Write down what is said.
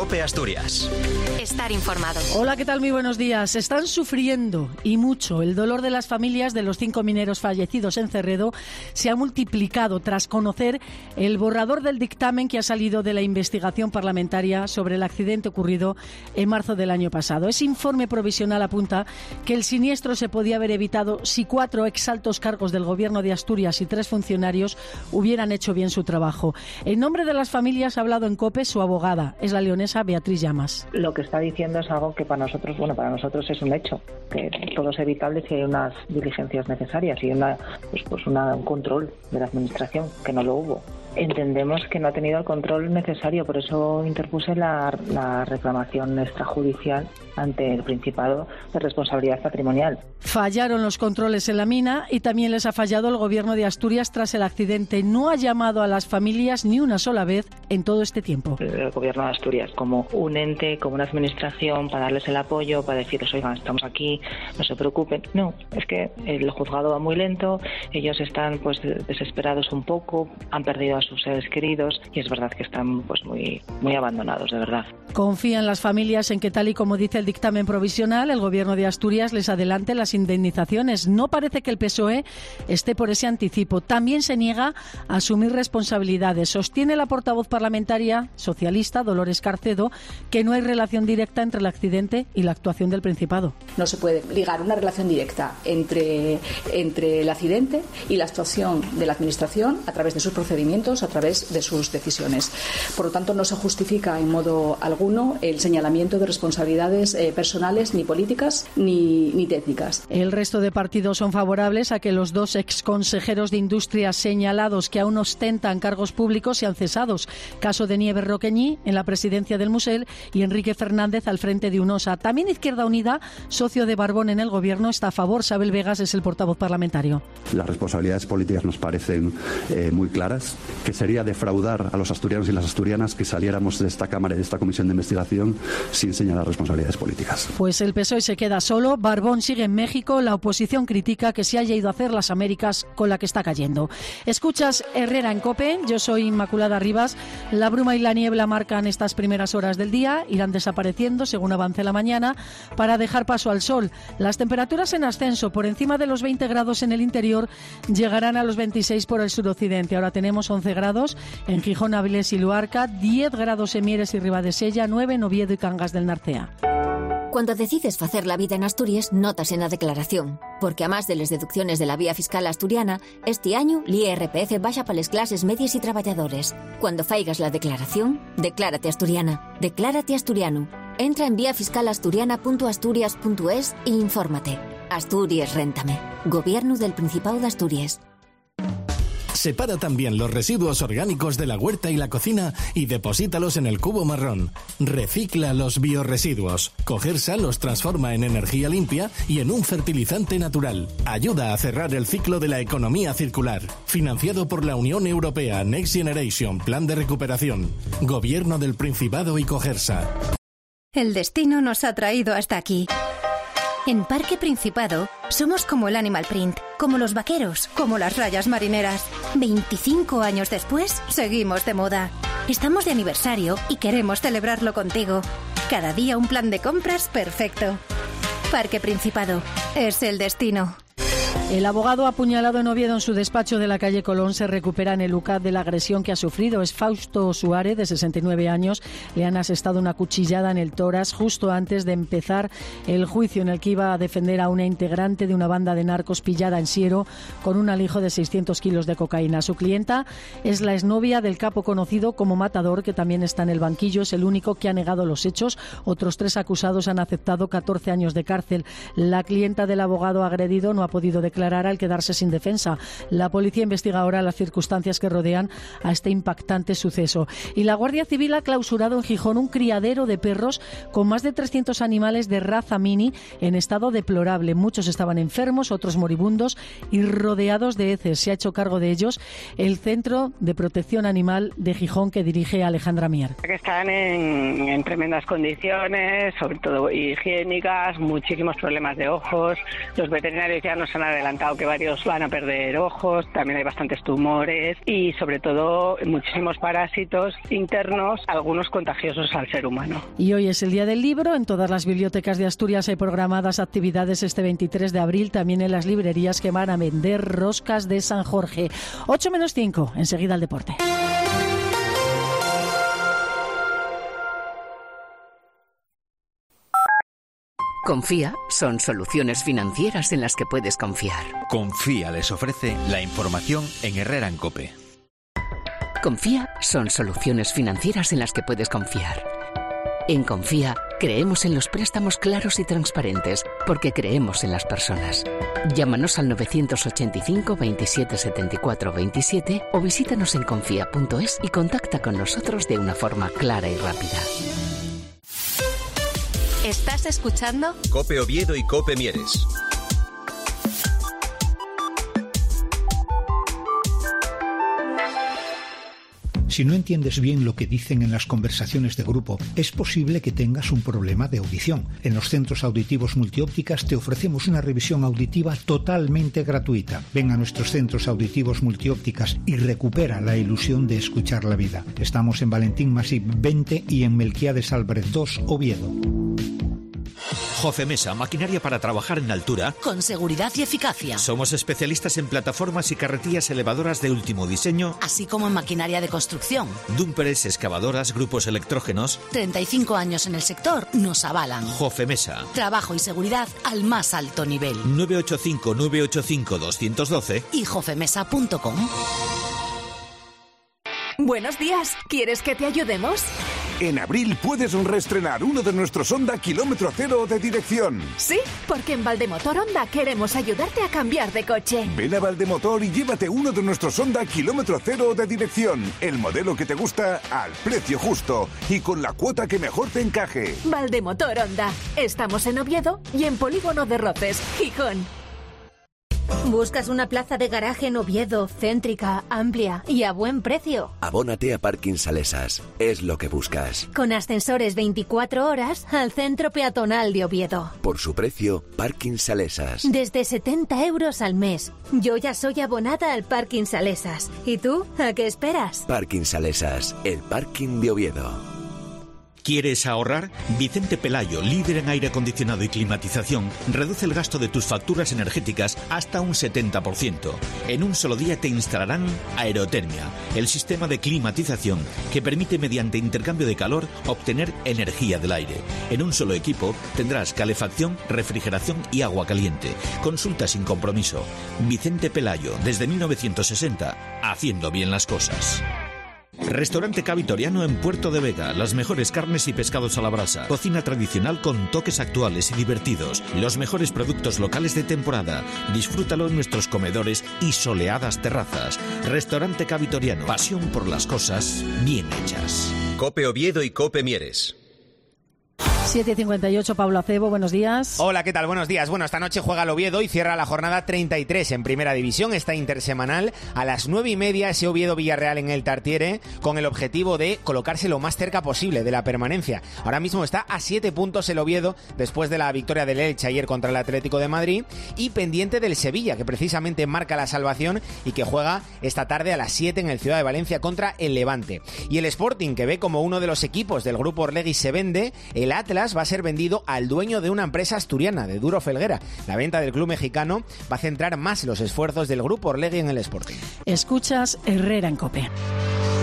COPE Asturias. Estar informado. Hola, ¿qué tal? Muy buenos días. Están sufriendo y mucho. El dolor de las familias de los 5 mineros fallecidos en Cerredo se ha multiplicado tras conocer el borrador del dictamen que ha salido de la investigación parlamentaria sobre el accidente ocurrido en marzo del año pasado. Ese informe provisional apunta que el siniestro se podía haber evitado si 4 exaltos cargos del Gobierno de Asturias y 3 funcionarios hubieran hecho bien su trabajo. En nombre de las familias ha hablado en COPE su abogada, es la leonesa Beatriz Llamas. Lo que está diciendo es algo que para nosotros es un hecho, que todo es evitable si hay unas diligencias necesarias y un control de la administración, que no lo hubo. Entendemos que no ha tenido el control necesario, por eso interpuse la reclamación extrajudicial ante el Principado de responsabilidad patrimonial. Fallaron los controles en la mina y también les ha fallado el Gobierno de Asturias tras el accidente. No ha llamado a las familias ni una sola vez en todo este tiempo. El Gobierno de Asturias, como un ente, como una administración, para darles el apoyo, para decirles, oigan, estamos aquí, no se preocupen. No, es que el juzgado va muy lento, ellos están desesperados un poco, han perdido a sus seres queridos y es verdad que están muy, muy abandonados, de verdad. Confían las familias en que, tal y como dice el dictamen provisional, el Gobierno de Asturias les adelante las indemnizaciones. No parece que el PSOE esté por ese anticipo. También se niega a asumir responsabilidades. Sostiene la portavoz parlamentaria socialista, Dolores Carcedo, que no hay relación directa entre el accidente y la actuación del Principado. No se puede ligar una relación directa entre el accidente y la actuación de la Administración a través de sus procedimientos, a través de sus decisiones. Por lo tanto, no se justifica en modo alguno el señalamiento de responsabilidades personales, ni políticas, ni técnicas. El resto de partidos son favorables a que los 2 exconsejeros de Industria señalados que aún ostentan cargos públicos sean cesados. Caso de Nieves Roqueñi en la presidencia del Musel y Enrique Fernández al frente de UNOSA. También Izquierda Unida, socio de Barbón en el Gobierno, está a favor. Sabel Vegas es el portavoz parlamentario. Las responsabilidades políticas nos parecen muy claras, que sería defraudar a los asturianos y las asturianas que saliéramos de esta Cámara y de esta comisión de investigación sin señalar responsabilidades políticas. Pues el PSOE se queda solo, Barbón sigue en México, la oposición critica que se haya ido a hacer las Américas con la que está cayendo. Escuchas Herrera en COPE, yo soy Inmaculada Rivas. La bruma y la niebla marcan estas primeras horas del día, irán desapareciendo según avance la mañana para dejar paso al sol. Las temperaturas en ascenso, por encima de los 20 grados en el interior, llegarán a los 26 por el suroccidente. Ahora tenemos 11 grados en Gijón, Avilés y Luarca, 10 grados en Mieres y Ribadesella, 9 en Oviedo y Cangas del Narcea. Cuando decides facer la vida en Asturias, notas en la declaración. Porque a más de las deducciones de la vía fiscal asturiana, este año l'IRPF baixa para las clases medias y trabajadores. Cuando faigas la declaración, declárate asturiana. Declárate asturiano. Entra en viafiscalasturiana.asturias.es e infórmate. Asturias Réntame. Gobierno del Principado de Asturias. Separa también los residuos orgánicos de la huerta y la cocina y deposítalos en el cubo marrón. Recicla los biorresiduos. Cogersa los transforma en energía limpia y en un fertilizante natural. Ayuda a cerrar el ciclo de la economía circular. Financiado por la Unión Europea Next Generation Plan de Recuperación. Gobierno del Principado y Cogersa. El destino nos ha traído hasta aquí. En Parque Principado somos como el Animal Print, como los vaqueros, como las rayas marineras. 25 años después, seguimos de moda. Estamos de aniversario y queremos celebrarlo contigo. Cada día un plan de compras perfecto. Parque Principado es el destino. El abogado apuñalado en Oviedo en su despacho de la calle Colón se recupera en el UCAD de la agresión que ha sufrido. Es Fausto Suárez, de 69 años. Le han asestado una cuchillada en el tórax justo antes de empezar el juicio en el que iba a defender a una integrante de una banda de narcos pillada en Siero con un alijo de 600 kilos de cocaína. Su clienta es la exnovia del capo conocido como Matador, que también está en el banquillo. Es el único que ha negado los hechos. Otros 3 acusados han aceptado 14 años de cárcel. La clienta del abogado agredido no ha podido declarar al quedarse sin defensa. La policía investiga ahora las circunstancias que rodean a este impactante suceso. Y la Guardia Civil ha clausurado en Gijón un criadero de perros con más de 300 animales de raza mini en estado deplorable. Muchos estaban enfermos, otros moribundos y rodeados de heces. Se ha hecho cargo de ellos el Centro de Protección Animal de Gijón, que dirige Alejandra Mier. Que están en tremendas condiciones, sobre todo higiénicas, muchísimos problemas de ojos. Los veterinarios ya nos han adelantado que varios van a perder ojos, también hay bastantes tumores y sobre todo muchísimos parásitos internos, algunos contagiosos al ser humano. Y hoy es el Día del Libro. En todas las bibliotecas de Asturias hay programadas actividades este 23 de abril, también en las librerías que van a vender roscas de San Jorge. 8:05, enseguida el deporte. Confía son soluciones financieras en las que puedes confiar. Confía les ofrece la información en Herrera en COPE. Confía son soluciones financieras en las que puedes confiar. En Confía creemos en los préstamos claros y transparentes porque creemos en las personas. Llámanos al 985 27 74 27 o visítanos en confía.es y contacta con nosotros de una forma clara y rápida. ¿Estás escuchando? COPE Oviedo y COPE Mieres. Si no entiendes bien lo que dicen en las conversaciones de grupo, es posible que tengas un problema de audición. En los centros auditivos Multiópticas te ofrecemos una revisión auditiva totalmente gratuita. Ven a nuestros centros auditivos Multiópticas y recupera la ilusión de escuchar la vida. Estamos en Valentín Masip 20 y en Melquiades Álvarez 2, Oviedo. Jofemesa, maquinaria para trabajar en altura. Con seguridad y eficacia. Somos especialistas en plataformas y carretillas elevadoras de último diseño. Así como en maquinaria de construcción. Dúmperes, excavadoras, grupos electrógenos. 35 años en el sector nos avalan. Jofemesa. Trabajo y seguridad al más alto nivel. 985-985-212 y jofemesa.com. Buenos días, ¿quieres que te ayudemos? En abril puedes reestrenar uno de nuestros Honda Kilómetro Cero de dirección. Sí, porque en Valdemotor Honda queremos ayudarte a cambiar de coche. Ven a Valdemotor y llévate uno de nuestros Honda Kilómetro Cero de dirección. El modelo que te gusta al precio justo y con la cuota que mejor te encaje. Valdemotor Honda. Estamos en Oviedo y en Polígono de Roces, Gijón. ¿Buscas una plaza de garaje en Oviedo, céntrica, amplia y a buen precio? Abónate a Parking Salesas. Es lo que buscas. Con ascensores 24 horas al centro peatonal de Oviedo. Por su precio, Parking Salesas. Desde 70 euros al mes. Yo ya soy abonada al Parking Salesas. ¿Y tú? ¿A qué esperas? Parking Salesas, el parking de Oviedo. ¿Quieres ahorrar? Vicente Pelayo, líder en aire acondicionado y climatización, reduce el gasto de tus facturas energéticas hasta un 70%. En un solo día te instalarán Aerotermia, el sistema de climatización que permite mediante intercambio de calor obtener energía del aire. En un solo equipo tendrás calefacción, refrigeración y agua caliente. Consulta sin compromiso. Vicente Pelayo, desde 1960, haciendo bien las cosas. Restaurante Cavitoriano en Puerto de Vega. Las mejores carnes y pescados a la brasa. Cocina tradicional con toques actuales y divertidos. Los mejores productos locales de temporada. Disfrútalo en nuestros comedores y soleadas terrazas. Restaurante Cavitoriano. Pasión por las cosas bien hechas. COPE Oviedo y COPE Mieres. 7:58, Pablo Acebo, buenos días. Hola, ¿qué tal? Buenos días. Bueno, esta noche juega el Oviedo y cierra la jornada 33 en Primera División, esta intersemanal. A las 9:30 ese Oviedo-Villarreal en el Tartiere, con el objetivo de colocarse lo más cerca posible de la permanencia. Ahora mismo está a 7 puntos el Oviedo, después de la victoria del Elche ayer contra el Atlético de Madrid, y pendiente del Sevilla, que precisamente marca la salvación y que juega esta tarde a las 7 en el Ciudad de Valencia contra el Levante. Y el Sporting, que ve como uno de los equipos del Grupo Orlegui se vende, el Atlas va a ser vendido al dueño de una empresa asturiana, de Duro Felguera. La venta del club mexicano va a centrar más los esfuerzos del Grupo Orlegui en el Sporting. Escuchas Herrera en COPE.